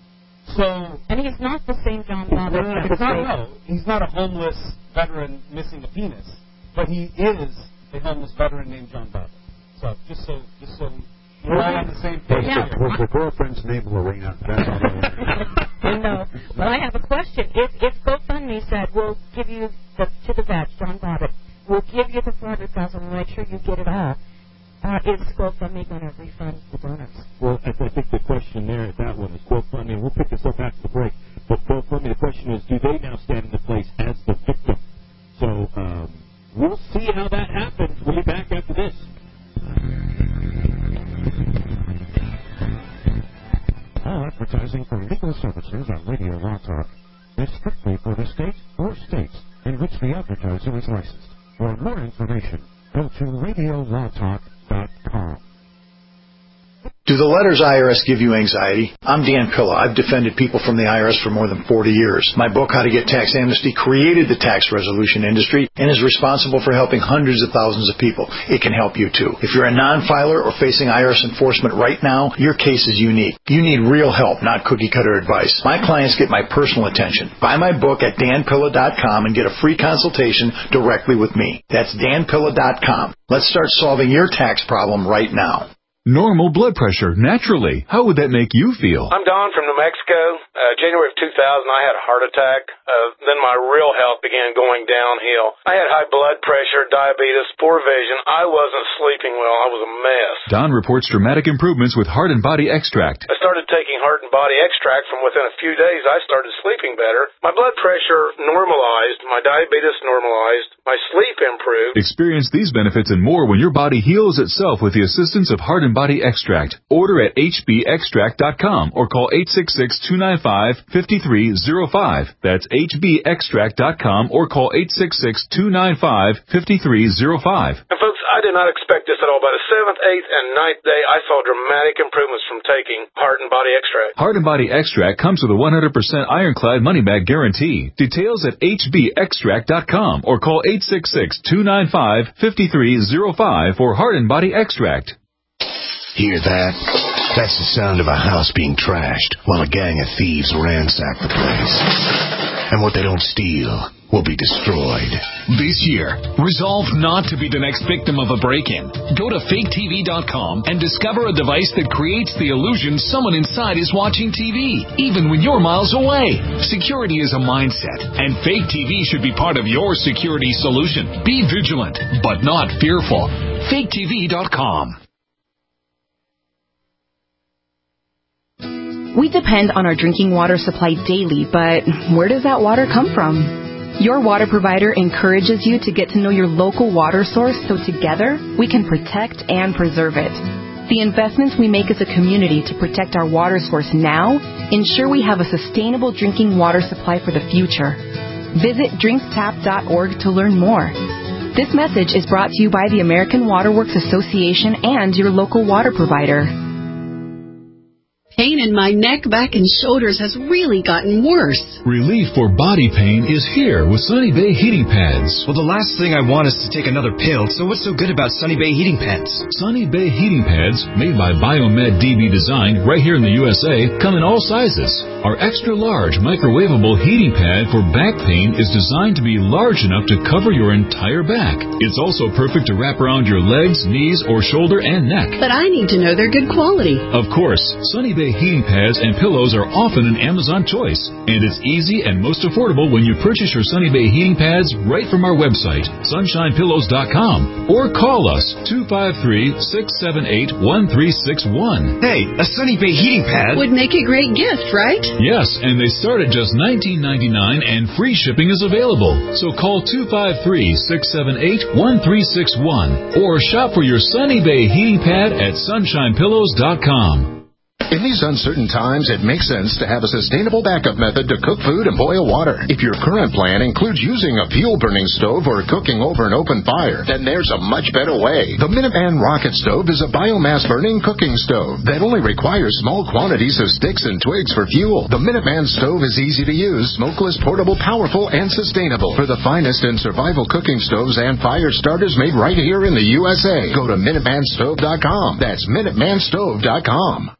Speaker 5: And he's not the same John Bobbitt.
Speaker 4: He's not a homeless veteran missing a penis, but he is a homeless veteran named John Bobbitt. So just so we're all on the same page.
Speaker 2: Was the girlfriend's name Lorena?
Speaker 5: No. Well, I have a question. If GoFundMe said, we'll give you to the vet, John Bobbitt, we'll give you the $400,000, we'll make sure you get it all, is GoFundMe going to refund the donors?
Speaker 3: Well, I think the question there at that one is GoFundMe, and we'll pick this up after the break, but GoFundMe, the question is, do they now stand in the place as the victim? So we'll see how that happens. We'll be back after this.
Speaker 8: All advertising for legal services on Radio Law Talk is strictly for the state or states in which the advertiser is licensed. For more information, go to radiolawtalk.com.
Speaker 15: Do the letters IRS give you anxiety? I'm Dan Pilla. I've defended people from the IRS for more than 40 years. My book, How to Get Tax Amnesty, created the tax resolution industry and is responsible for helping hundreds of thousands of people. It can help you too. If you're a non-filer or facing IRS enforcement right now, your case is unique. You need real help, not cookie-cutter advice. My clients get my personal attention. Buy my book at danpilla.com and get a free consultation directly with me. That's danpilla.com. Let's start solving your tax problem right now.
Speaker 16: Normal blood pressure, naturally. How would that make you feel?
Speaker 17: I'm Don from New Mexico. January of 2000, I had a heart attack. Then my real health began going downhill. I had high blood pressure, diabetes, poor vision. I wasn't sleeping well. I was a mess.
Speaker 16: Don reports dramatic improvements with Heart and Body Extract.
Speaker 17: I started taking Heart and Body Extract. From within a few days, I started sleeping better. My blood pressure normalized. My diabetes normalized. My sleep improved.
Speaker 16: Experience these benefits and more when your body heals itself with the assistance of Heart and Body Extract. Order at hbextract.com or call 866-295-5305. That's hbextract.com or call 866-295-5305.
Speaker 17: And folks, I did not expect this at all. By the 7th, 8th, and 9th day, I saw dramatic improvements from taking Heart and Body Extract.
Speaker 16: Heart and Body Extract comes with a 100% ironclad money-back guarantee. Details at hbextract.com or call 866-295-5305 for Heart and Body Extract.
Speaker 1: Hear that? That's the sound of a house being trashed while a gang of thieves ransack the place. And what they don't steal will be destroyed.
Speaker 13: This year, resolve not to be the next victim of a break-in. Go to faketv.com and discover a device that creates the illusion someone inside is watching TV, even when you're miles away. Security is a mindset, and Fake TV should be part of your security solution. Be vigilant, but not fearful. faketv.com.
Speaker 18: We depend on our drinking water supply daily, but where does that water come from? Your water provider encourages you to get to know your local water source so together we can protect and preserve it. The investments we make as a community to protect our water source now ensure we have a sustainable drinking water supply for the future. Visit drinktap.org to learn more. This message is brought to you by the American Water Works Association and your local water provider.
Speaker 19: Pain in my neck, back, and shoulders has really gotten worse.
Speaker 20: Relief for body pain is here with Sunny Bay Heating Pads.
Speaker 21: Well, the last thing I want is to take another pill, so what's so good about Sunny Bay Heating Pads?
Speaker 20: Sunny Bay Heating Pads, made by Biomed DB Design right here in the USA, come in all sizes. Our extra-large microwavable heating pad for back pain is designed to be large enough to cover your entire back. It's also perfect to wrap around your legs, knees, or shoulder and neck.
Speaker 19: But I need to know they're good quality.
Speaker 20: Of course, Sunny Bay heating pads and pillows are often an Amazon choice, and it's easy and most affordable when you purchase your Sunny Bay heating pads right from our website, sunshinepillows.com, or call us 253-678-1361.
Speaker 21: Hey, a Sunny Bay heating pad
Speaker 19: would make a great gift, right?
Speaker 20: Yes, and they start at just $19.99 and free shipping is available. So call 253-678-1361 or shop for your Sunny Bay heating pad at sunshinepillows.com.
Speaker 22: In these uncertain times, it makes sense to have a sustainable backup method to cook food and boil water. If your current plan includes using a fuel-burning stove or cooking over an open fire, then there's a much better way. The Minuteman Rocket Stove is a biomass-burning cooking stove that only requires small quantities of sticks and twigs for fuel. The Minuteman Stove is easy to use, smokeless, portable, powerful, and sustainable. For the finest in survival cooking stoves and fire starters made right here in the USA, go to MinutemanStove.com. That's MinutemanStove.com.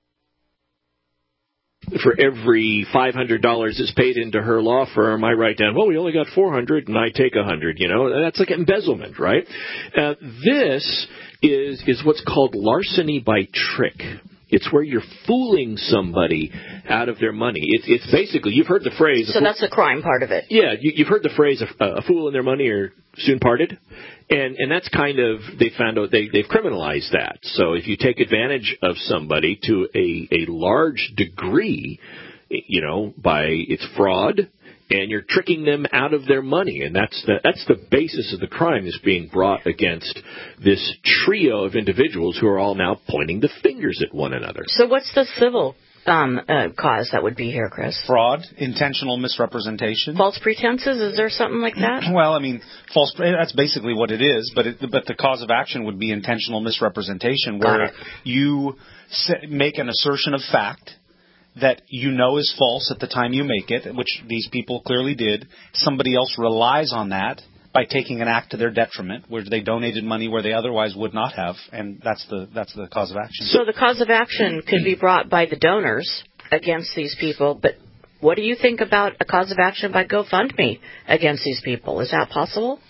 Speaker 23: For every $500 is paid into her law firm, I write down, well, we only got $400 and I take $100. You know, that's like embezzlement, right? This is what's called larceny by trick. It's where you're fooling somebody out of their money. It's basically, you've heard the phrase.
Speaker 5: So that's the crime part of it.
Speaker 23: Yeah, you've heard the phrase, a fool and their money are soon parted. And that's kind of, they found out, they've criminalized that. So if you take advantage of somebody to a large degree, you know, by it's fraud, and you're tricking them out of their money. And that's the basis of the crime that's being brought against this trio of individuals who are all now pointing the fingers at one another.
Speaker 5: So what's the civil cause that would be here, Chris?
Speaker 4: Fraud, intentional misrepresentation.
Speaker 5: False pretenses? Is there something like that?
Speaker 4: Well, I mean, that's basically what it is, but the cause of action would be intentional misrepresentation, where you make an assertion of fact that you know is false at the time you make it, which these people clearly did. Somebody else relies on that by taking an act to their detriment, where they donated money where they otherwise would not have, and that's the cause of action.
Speaker 5: So the cause of action could be brought by the donors against these people, but what do you think about a cause of action by GoFundMe against these people? Is that possible?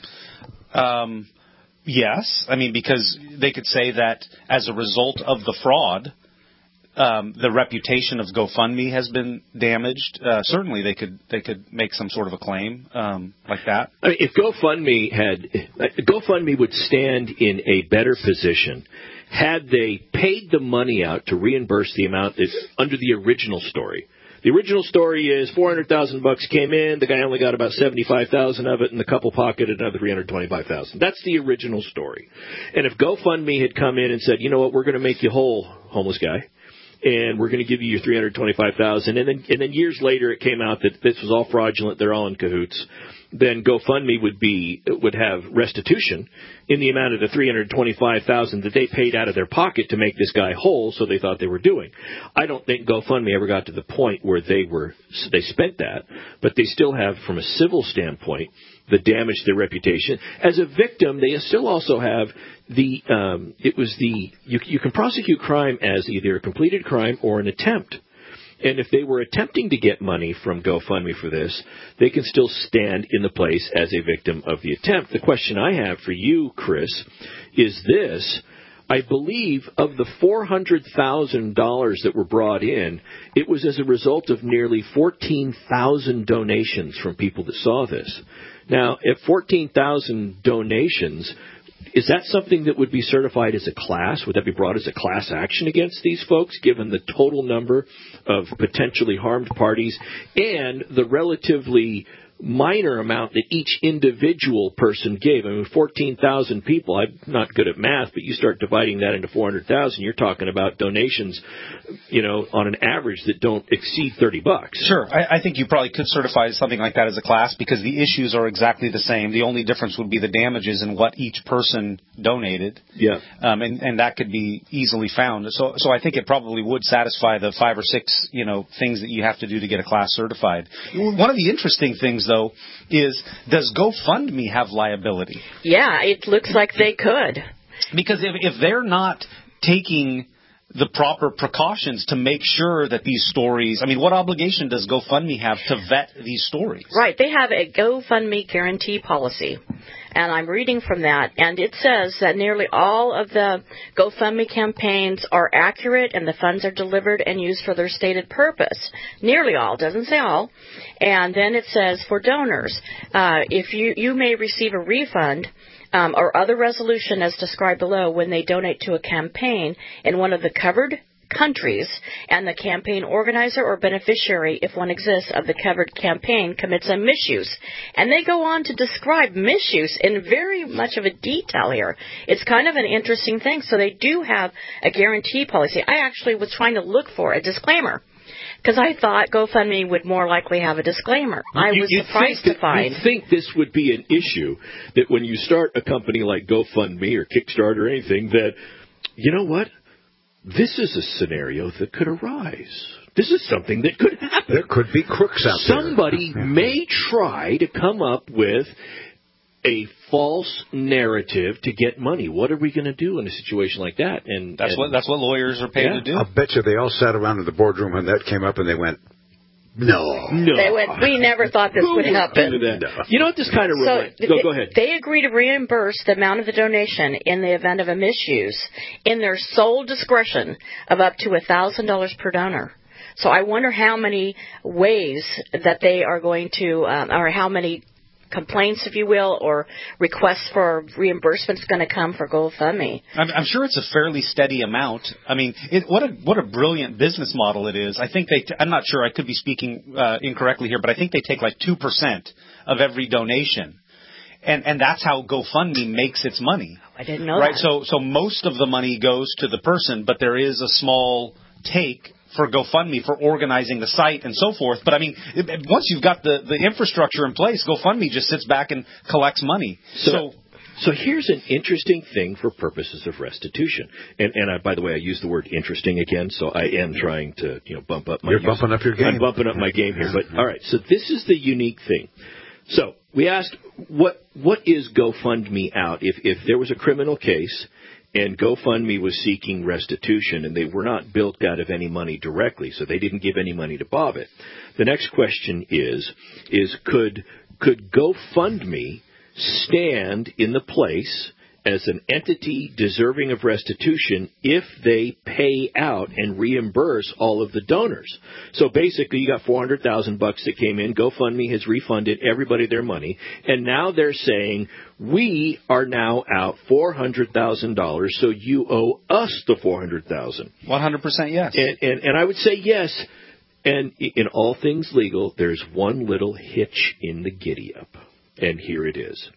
Speaker 4: Yes. I mean, because they could say that as a result of the fraud, the reputation of GoFundMe has been damaged. Certainly, they could make some sort of a claim like that.
Speaker 23: I mean, if GoFundMe would stand in a better position had they paid the money out to reimburse the amount that's under the original story. The original story is $400,000 came in. The guy only got about $75,000 of it, and the couple pocketed another $325,000. That's the original story. And if GoFundMe had come in and said, you know what, we're going to make you whole, homeless guy, and we're going to give you your $325,000, and then years later it came out that this was all fraudulent, they're all in cahoots, then GoFundMe would have restitution in the amount of the $325,000 that they paid out of their pocket to make this guy whole, so they thought they were doing. I don't think GoFundMe ever got to the point where they spent that, but they still have, from a civil standpoint, the damage to their reputation. As a victim, they still also have you can prosecute crime as either a completed crime or an attempt. And if they were attempting to get money from GoFundMe for this, they can still stand in the place as a victim of the attempt. The question I have for you, Chris, is this. I believe of the $400,000 that were brought in, it was as a result of nearly 14,000 donations from people that saw this. Now, at 14,000 donations, Is that something that would be certified as a class? Would that be brought as a class action against these folks, given the total number of potentially harmed parties and the relatively minor amount that each individual person gave? I mean, 14,000 people, I'm not good at math, but you start dividing that into 400,000, you're talking about donations, on an average that don't exceed $30.
Speaker 4: Sure. I think you probably could certify something like that as a class because the issues are exactly the same. The only difference would be the damages and what each person donated.
Speaker 23: Yeah.
Speaker 4: And that could be easily found. So I think it probably would satisfy the 5 or 6, things that you have to do to get a class certified. One of the interesting things, though, is does GoFundMe have liability?
Speaker 5: Yeah, it looks like they could.
Speaker 4: Because if they're not taking the proper precautions to make sure that these stories, what obligation does GoFundMe have to vet these stories?
Speaker 5: Right, they have a GoFundMe guarantee policy. And I'm reading from that, and it says that nearly all of the GoFundMe campaigns are accurate and the funds are delivered and used for their stated purpose. Nearly all, doesn't say all. And then it says for donors, if you may receive a refund or other resolution as described below when they donate to a campaign in one of the covered countries, and the campaign organizer or beneficiary, if one exists, of the covered campaign commits a misuse. And they go on to describe misuse in very much of a detail here. It's kind of an interesting thing. So they do have a guarantee policy. I actually was trying to look for a disclaimer because I thought GoFundMe would more likely have a disclaimer. I was surprised to find.
Speaker 23: You'd think this would be an issue, that when you start a company like GoFundMe or Kickstarter or anything, that, you know what? This is a scenario that could arise. This is something that could happen.
Speaker 2: There could be crooks out there.
Speaker 23: Somebody may try to come up with a false narrative to get money. What are we going to do in a situation like that? And
Speaker 4: that's what lawyers are paid to do.
Speaker 2: I'll bet you they all sat around in the boardroom when that came up and they went, No.
Speaker 5: They went, we never thought this would happen.
Speaker 23: You know what this kind of go ahead.
Speaker 5: They agree to reimburse the amount of the donation in the event of a misuse in their sole discretion of up to $1,000 per donor. So I wonder how many ways that they are going to, or how many complaints, if you will, or requests for reimbursement is going to come for GoFundMe.
Speaker 4: I'm sure it's a fairly steady amount. I mean, what a brilliant business model it is. I think I'm not sure, I could be speaking incorrectly here, but I think they take like 2% of every donation. And that's how GoFundMe makes its money.
Speaker 5: I didn't know
Speaker 4: that.
Speaker 5: Right,
Speaker 4: so most of the money goes to the person, but there is a small take for GoFundMe for organizing the site and so forth. But, I mean, once you've got the infrastructure in place, GoFundMe just sits back and collects money.
Speaker 23: So here's an interesting thing for purposes of restitution. And by the way, I use the word interesting again, so I am trying to bump up my
Speaker 2: You're bumping up your game.
Speaker 23: I'm bumping up my game here. But, all right, so this is the unique thing. So we asked, what is GoFundMe out? If there was a criminal case and GoFundMe was seeking restitution, and they were not bilked out of any money directly, so they didn't give any money to Bobbitt. The next question is could GoFundMe stand in the place as an entity deserving of restitution if they pay out and reimburse all of the donors? So basically, you got $400,000 that came in. GoFundMe has refunded everybody their money, and now they're saying, we are now out $400,000, so you owe us the $400,000.
Speaker 4: 100% yes.
Speaker 23: And I would say yes. And in all things legal, there's one little hitch in the giddy-up, and here it is.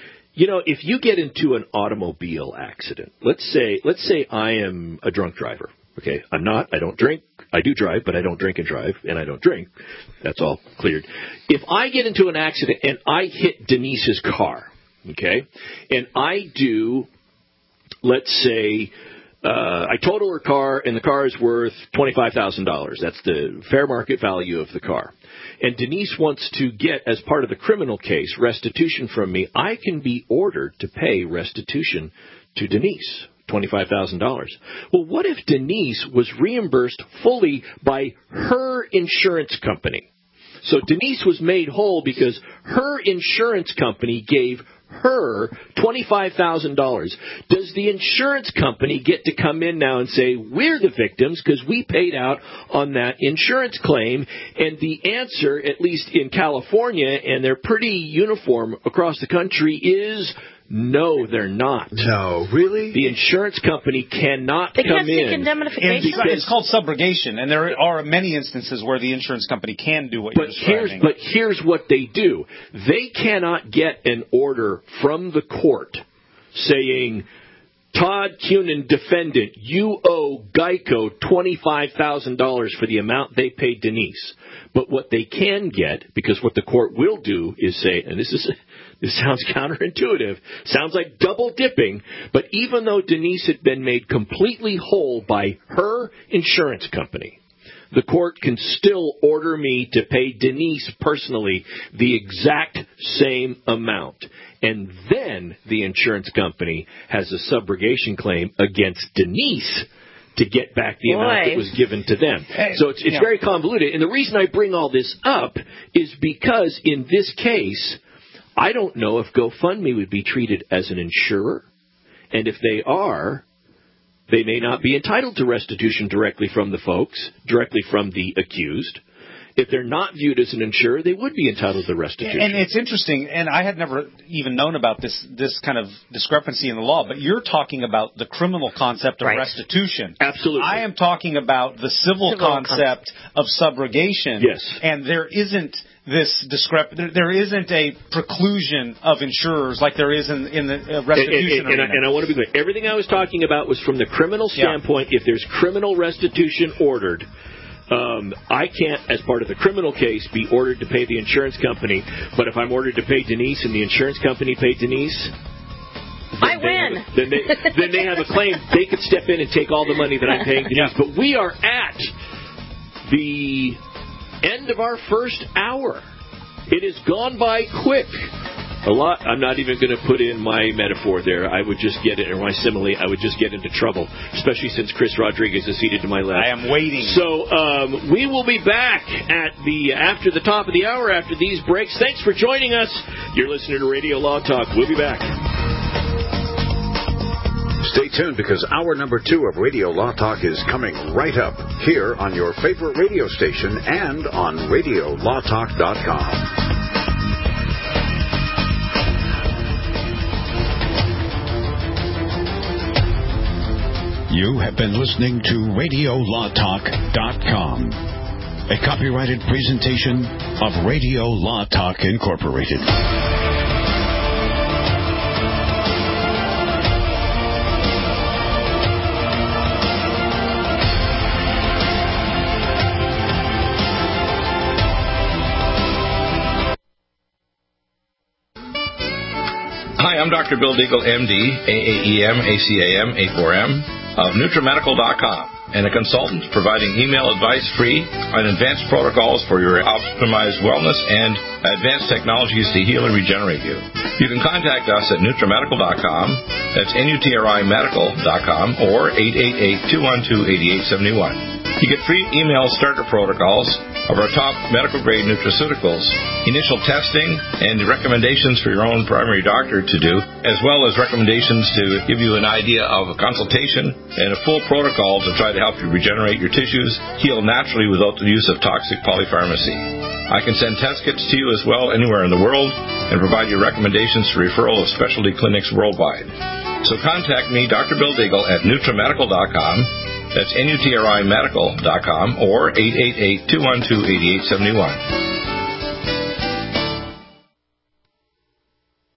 Speaker 23: If you get into an automobile accident, let's say I am a drunk driver. Okay, I'm not. I don't drink. I do drive, but I don't drink and drive, and I don't drink. That's all cleared. If I get into an accident and I hit Denise's car, okay, and I do, let's say, I total her car, and the car is worth $25,000. That's the fair market value of the car. And Denise wants to get, as part of the criminal case, restitution from me. I can be ordered to pay restitution to Denise, $25,000. Well, what if Denise was reimbursed fully by her insurance company? So Denise was made whole because her insurance company gave her $25,000. Does the insurance company get to come in now and say, we're the victims because we paid out on that insurance claim? And the answer, at least in California, and they're pretty uniform across the country, is No, they're not.
Speaker 6: No, really?
Speaker 23: The insurance company cannot
Speaker 5: They
Speaker 23: come
Speaker 5: can't seek
Speaker 23: in.
Speaker 5: indemnification.
Speaker 4: It's called subrogation, and there are many instances where the insurance company can do what you're describing.
Speaker 23: But here's what they do. They cannot get an order from the court saying, Todd Cunin, defendant, you owe Geico $25,000 for the amount they paid Denise. But what they can get, because what the court will do is say, and this sounds counterintuitive, sounds like double dipping, but even though Denise had been made completely whole by her insurance company, the court can still order me to pay Denise personally the exact same amount. And then the insurance company has a subrogation claim against Denise to get back the amount that was given to them. So it's very convoluted. And the reason I bring all this up is because in this case, I don't know if GoFundMe would be treated as an insurer. And if they are, they may not be entitled to restitution directly from the folks, directly from the accused. If they're not viewed as an insurer, they would be entitled to restitution.
Speaker 4: And it's interesting, and I had never even known about this kind of discrepancy in the law, but you're talking about the criminal concept of restitution.
Speaker 23: Absolutely.
Speaker 4: I am talking about the civil concept of subrogation.
Speaker 23: Yes.
Speaker 4: And there isn't this there isn't a preclusion of insurers like there is in the restitution arena.
Speaker 23: And I want to be clear. Everything I was talking about was from the criminal standpoint. If there's criminal restitution ordered, I can't, as part of the criminal case, be ordered to pay the insurance company. But if I'm ordered to pay Denise and the insurance company paid Denise,
Speaker 5: I win.
Speaker 23: Then they have a claim. They could step in and take all the money that I'm paying Denise. But we are at the end of our first hour. It has gone by quick. A lot. I'm not even going to put in my metaphor there. I would just get it, or my simile. I would just get into trouble, especially since Chris Rodriguez is seated to my left.
Speaker 4: I am waiting.
Speaker 23: So we will be back after the top of the hour after these breaks. Thanks for joining us. You're listening to Radio Law Talk. We'll be back.
Speaker 7: Stay tuned because hour number 2 of Radio Law Talk is coming right up here on your favorite radio station and on RadioLawTalk.com.
Speaker 9: You have been listening to RadioLawTalk.com, a copyrighted presentation of Radio Law Talk Incorporated.
Speaker 24: Hi, I'm Dr. Bill Deagle, MD, AAEM, ACAM, A4M. Of NutriMedical.com and a consultant providing email advice free on advanced protocols for your optimized wellness and advanced technologies to heal and regenerate you. You can contact us at NutriMedical.com, that's NutriMedical.com, or 888-212-8871. You get free email starter protocols of our top medical-grade nutraceuticals, initial testing, and recommendations for your own primary doctor to do, as well as recommendations to give you an idea of a consultation and a full protocol to try to help you regenerate your tissues, heal naturally without the use of toxic polypharmacy. I can send test kits to you as well anywhere in the world and provide you recommendations for referral of specialty clinics worldwide. So contact me, Dr. Bill Deagle, at NutriMedical.com. That's NutriMedical.com or 888-212-8871.